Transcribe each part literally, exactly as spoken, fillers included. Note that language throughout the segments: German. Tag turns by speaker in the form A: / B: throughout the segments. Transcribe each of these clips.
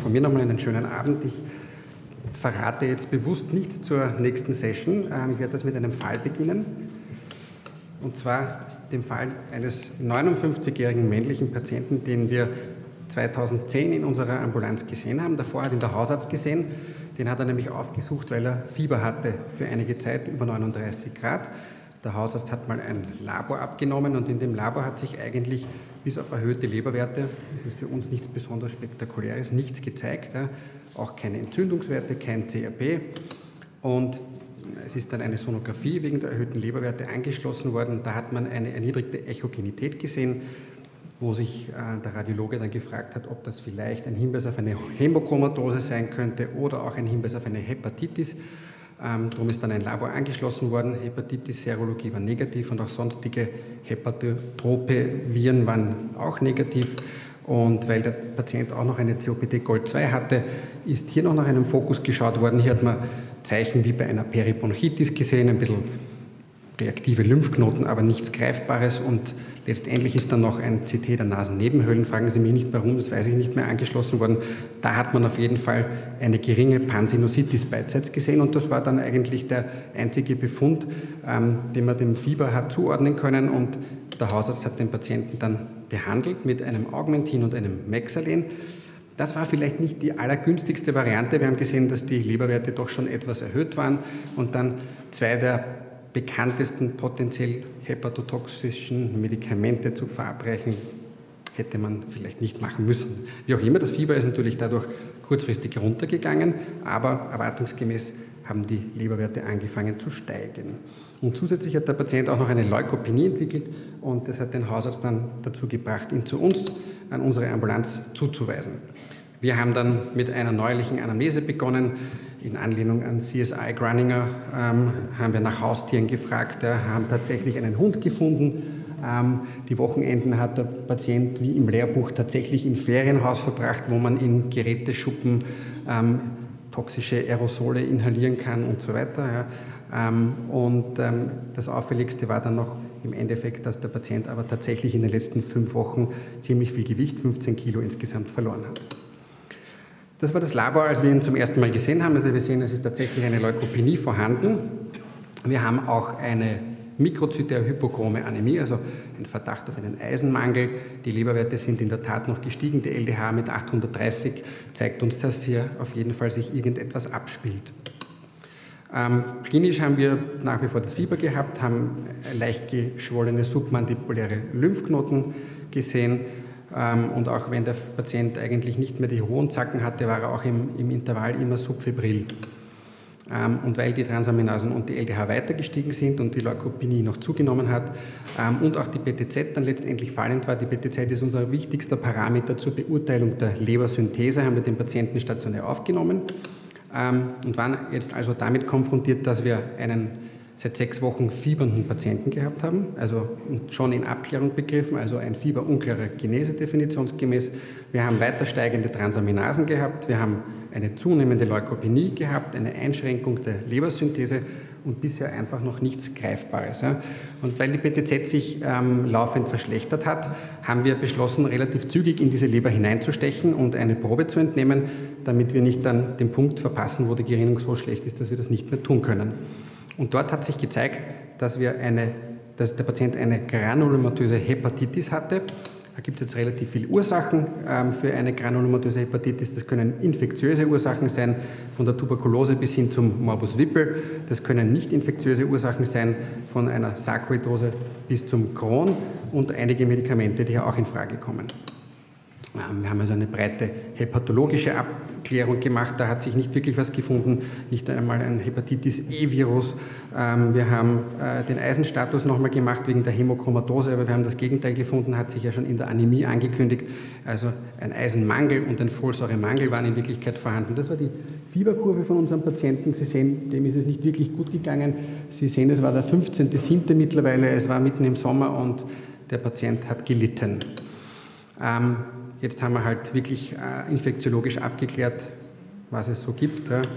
A: von mir nochmal einen schönen Abend. Ich verrate jetzt bewusst nichts zur nächsten Session. Ich werde das mit einem Fall beginnen. Und zwar dem Fall eines neunundfünfzigjährigen männlichen Patienten, den wir zweitausendzehn in unserer Ambulanz gesehen haben. Davor hat ihn der Hausarzt gesehen. Den hat er nämlich aufgesucht, weil er Fieber hatte für einige Zeit, über neununddreißig Grad. Der Hausarzt hat mal ein Labor abgenommen und in dem Labor hat sich eigentlich bis auf erhöhte Leberwerte, das ist für uns nichts besonders Spektakuläres, nichts gezeigt. Ja. Auch keine Entzündungswerte, kein C R P. Und es ist dann eine Sonographie wegen der erhöhten Leberwerte angeschlossen worden. Da hat man eine erniedrigte Echogenität gesehen, wo sich äh, der Radiologe dann gefragt hat, ob das vielleicht ein Hinweis auf eine Hämochromatose sein könnte oder auch ein Hinweis auf eine Hepatitis. Ähm, darum ist dann ein Labor angeschlossen worden. Hepatitis-Serologie war negativ und auch sonstige hepatotrope Viren waren auch negativ. Und weil der Patient auch noch eine C O P D Gold zwei hatte, ist hier noch nach einem Fokus geschaut worden. Hier hat man Zeichen wie bei einer Peribronchitis gesehen, ein bisschen reaktive Lymphknoten, aber nichts Greifbares. Und letztendlich ist dann noch ein C T der Nasennebenhöhlen, fragen Sie mich nicht warum, das weiß ich nicht mehr, angeschlossen worden. Da hat man auf jeden Fall eine geringe Pansinusitis beidseits gesehen und das war dann eigentlich der einzige Befund, ähm, den man dem Fieber hat zuordnen können und der Hausarzt hat den Patienten dann behandelt mit einem Augmentin und einem Mexalen. Das war vielleicht nicht die allergünstigste Variante. Wir haben gesehen, dass die Leberwerte doch schon etwas erhöht waren und dann zwei der bekanntesten potenziell hepatotoxischen Medikamente zu verabreichen, hätte man vielleicht nicht machen müssen. Wie auch immer, das Fieber ist natürlich dadurch kurzfristig runtergegangen, aber erwartungsgemäß haben die Leberwerte angefangen zu steigen. Und zusätzlich hat der Patient auch noch eine Leukopenie entwickelt und das hat den Hausarzt dann dazu gebracht, ihn zu uns, an unsere Ambulanz zuzuweisen. Wir haben dann mit einer neuerlichen Anamnese begonnen. In Anlehnung an C S I Grunninger ähm, haben wir nach Haustieren gefragt, äh, haben tatsächlich einen Hund gefunden. Ähm, die Wochenenden hat der Patient wie im Lehrbuch tatsächlich im Ferienhaus verbracht, wo man in Geräteschuppen ähm, toxische Aerosole inhalieren kann und so weiter. Ja. Ähm, und ähm, das Auffälligste war dann noch im Endeffekt, dass der Patient aber tatsächlich in den letzten fünf Wochen ziemlich viel Gewicht, fünfzehn Kilo insgesamt, verloren hat. Das war das Labor, als wir ihn zum ersten Mal gesehen haben. Also wir sehen, es ist tatsächlich eine Leukopenie vorhanden. Wir haben auch eine mikrozytäre hypochrome Anämie, also ein Verdacht auf einen Eisenmangel. Die Leberwerte sind in der Tat noch gestiegen. Die L D H mit achthundertdreißig zeigt uns, dass hier auf jeden Fall sich irgendetwas abspielt. Ähm, klinisch haben wir nach wie vor das Fieber gehabt, haben leicht geschwollene submandibuläre Lymphknoten gesehen. Und auch wenn der Patient eigentlich nicht mehr die hohen Zacken hatte, war er auch im, im Intervall immer subfebril. Und weil die Transaminasen und die L D H weiter gestiegen sind und die Leukopenie noch zugenommen hat und auch die B T Z dann letztendlich fallend war, die B T Z ist unser wichtigster Parameter zur Beurteilung der Lebersynthese, haben wir den Patienten stationär aufgenommen und waren jetzt also damit konfrontiert, dass wir einen seit sechs Wochen fiebernden Patienten gehabt haben, also schon in Abklärung begriffen, also ein Fieber unklarer Genese definitionsgemäß. Wir haben weiter steigende Transaminasen gehabt, wir haben eine zunehmende Leukopenie gehabt, eine Einschränkung der Lebersynthese und bisher einfach noch nichts Greifbares. Ja. Und weil die B T Z sich ähm, laufend verschlechtert hat, haben wir beschlossen, relativ zügig in diese Leber hineinzustechen und eine Probe zu entnehmen, damit wir nicht dann den Punkt verpassen, wo die Gerinnung so schlecht ist, dass wir das nicht mehr tun können. Und dort hat sich gezeigt, dass, wir eine, dass der Patient eine granulomatöse Hepatitis hatte. Da gibt es jetzt relativ viele Ursachen ähm, für eine granulomatöse Hepatitis. Das können infektiöse Ursachen sein, von der Tuberkulose bis hin zum Morbus Wippel. Das können nicht infektiöse Ursachen sein, von einer Sarkoidose bis zum Crohn und einige Medikamente, die hier auch in Frage kommen. Wir haben also eine breite hepatologische Abklärung gemacht, da hat sich nicht wirklich was gefunden, nicht einmal ein Hepatitis-E-Virus. Wir haben den Eisenstatus nochmal gemacht wegen der Hämochromatose, aber wir haben das Gegenteil gefunden, hat sich ja schon in der Anämie angekündigt. Also ein Eisenmangel und ein Folsäuremangel waren in Wirklichkeit vorhanden. Das war die Fieberkurve von unserem Patienten. Sie sehen, dem ist es nicht wirklich gut gegangen. Sie sehen, es war der fünfzehnte siebte mittlerweile, es war mitten im Sommer und der Patient hat gelitten. Ähm, Jetzt haben wir halt wirklich äh, infektiologisch abgeklärt, was es so gibt. Ja.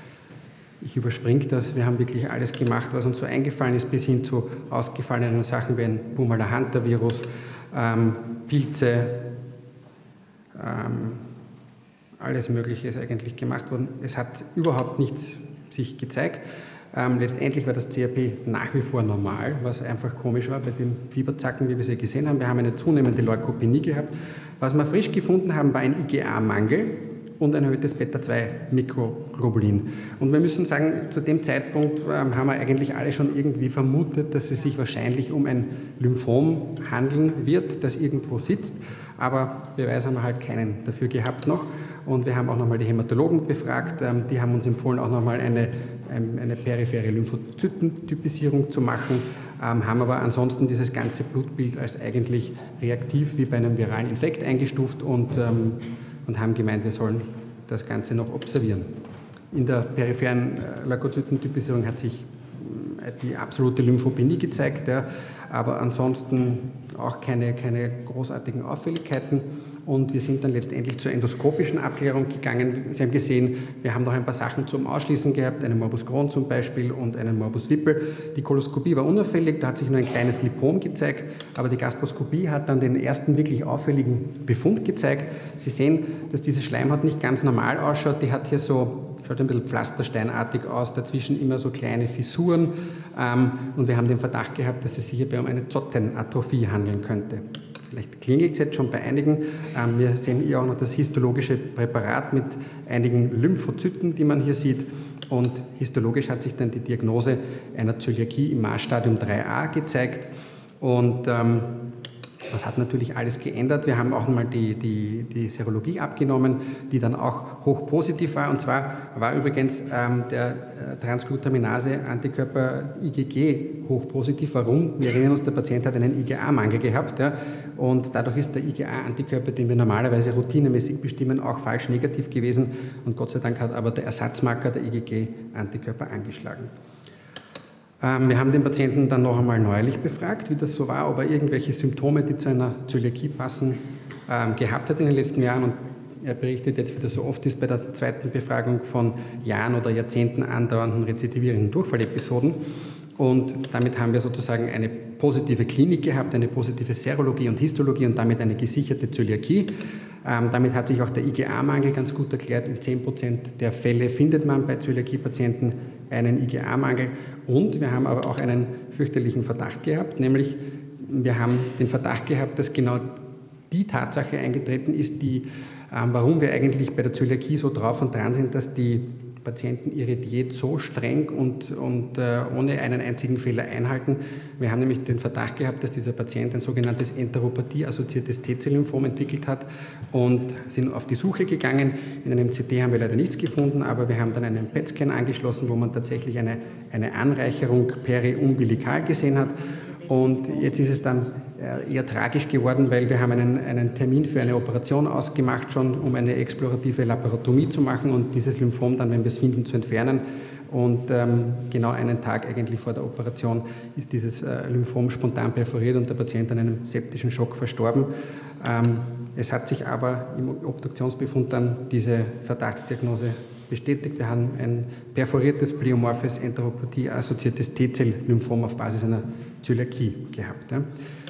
A: Ich überspringe das. Wir haben wirklich alles gemacht, was uns so eingefallen ist, bis hin zu ausgefalleneren Sachen wie ein Bumala-Hunter-Virus, ähm, Pilze, ähm, alles Mögliche ist eigentlich gemacht worden. Es hat überhaupt nichts sich gezeigt. Ähm, letztendlich war das C R P nach wie vor normal, was einfach komisch war bei den Fieberzacken, wie wir sie gesehen haben. Wir haben eine zunehmende Leukopenie gehabt. Was wir frisch gefunden haben, war ein I G A-Mangel und ein erhöhtes Beta zwei Mikroglobulin. Und wir müssen sagen, zu dem Zeitpunkt ähm, haben wir eigentlich alle schon irgendwie vermutet, dass es sich wahrscheinlich um ein Lymphom handeln wird, das irgendwo sitzt. Aber Beweis haben wir halt keinen dafür gehabt noch. Und wir haben auch nochmal die Hämatologen befragt. Ähm, die haben uns empfohlen, auch nochmal eine, eine, eine periphere Lymphozytentypisierung zu machen, ähm, haben aber ansonsten dieses ganze Blutbild als eigentlich reaktiv wie bei einem viralen Infekt eingestuft und, ähm, und haben gemeint, wir sollen das Ganze noch observieren. In der peripheren Leukozytentypisierung hat sich die absolute Lymphopenie gezeigt, ja, aber ansonsten auch keine, keine großartigen Auffälligkeiten. Und wir sind dann letztendlich zur endoskopischen Abklärung gegangen. Sie haben gesehen, wir haben noch ein paar Sachen zum Ausschließen gehabt, einen Morbus Crohn zum Beispiel und einen Morbus Whipple. Die Koloskopie war unauffällig, da hat sich nur ein kleines Lipom gezeigt, aber die Gastroskopie hat dann den ersten wirklich auffälligen Befund gezeigt. Sie sehen, dass diese Schleimhaut nicht ganz normal ausschaut, die hat hier so schaut ein bisschen pflastersteinartig aus, dazwischen immer so kleine Fissuren. Ähm, und wir haben den Verdacht gehabt, dass es sich hierbei um eine Zottenatrophie handeln könnte. Vielleicht klingelt es jetzt schon bei einigen. Ähm, wir sehen hier auch noch das histologische Präparat mit einigen Lymphozyten, die man hier sieht. Und histologisch hat sich dann die Diagnose einer Zöliakie im Maßstadium drei a gezeigt. Und ähm, das hat natürlich alles geändert. Wir haben auch mal die, die, die Serologie abgenommen, die dann auch hochpositiv war. Und zwar war übrigens ähm, der äh, Transglutaminase-Antikörper I G G hochpositiv. Warum? Wir erinnern uns, der Patient hat einen I G A-Mangel gehabt. Ja, und dadurch ist der I G A-Antikörper, den wir normalerweise routinemäßig bestimmen, auch falsch negativ gewesen. Und Gott sei Dank hat aber der Ersatzmarker, der I G G-Antikörper, angeschlagen. Wir haben den Patienten dann noch einmal neuerlich befragt, wie das so war, ob er irgendwelche Symptome, die zu einer Zöliakie passen, gehabt hat in den letzten Jahren. Und er berichtet jetzt, wie das so oft ist, bei der zweiten Befragung von Jahren oder Jahrzehnten andauernden rezidivierenden Durchfallepisoden. Und damit haben wir sozusagen eine positive Klinik gehabt, eine positive Serologie und Histologie und damit eine gesicherte Zöliakie. Ähm, damit hat sich auch der I G A-Mangel ganz gut erklärt. In zehn Prozent der Fälle findet man bei Zöliakie-Patienten einen I G A-Mangel. Und wir haben aber auch einen fürchterlichen Verdacht gehabt, nämlich wir haben den Verdacht gehabt, dass genau die Tatsache eingetreten ist, die, ähm, warum wir eigentlich bei der Zöliakie so drauf und dran sind, dass die Patienten ihre Diät so streng und, und äh, ohne einen einzigen Fehler einhalten. Wir haben nämlich den Verdacht gehabt, dass dieser Patient ein sogenanntes Enteropathie-assoziiertes T-Zell-Lymphom entwickelt hat und sind auf die Suche gegangen. In einem C T haben wir leider nichts gefunden, aber wir haben dann einen P E T-Scan angeschlossen, wo man tatsächlich eine, eine Anreicherung periumbilikal gesehen hat. Und jetzt ist es dann eher tragisch geworden, weil wir haben einen, einen Termin für eine Operation ausgemacht, schon um eine explorative Laparotomie zu machen und dieses Lymphom dann, wenn wir es finden, zu entfernen. Und ähm, genau einen Tag eigentlich vor der Operation ist dieses äh, Lymphom spontan perforiert und der Patient an einem septischen Schock verstorben. Ähm, es hat sich aber im Obduktionsbefund dann diese Verdachtsdiagnose bestätigt. Wir haben ein perforiertes pleomorphes Enteropathie-assoziiertes T-Zell-Lymphom auf Basis einer Zöliakie gehabt. Ja.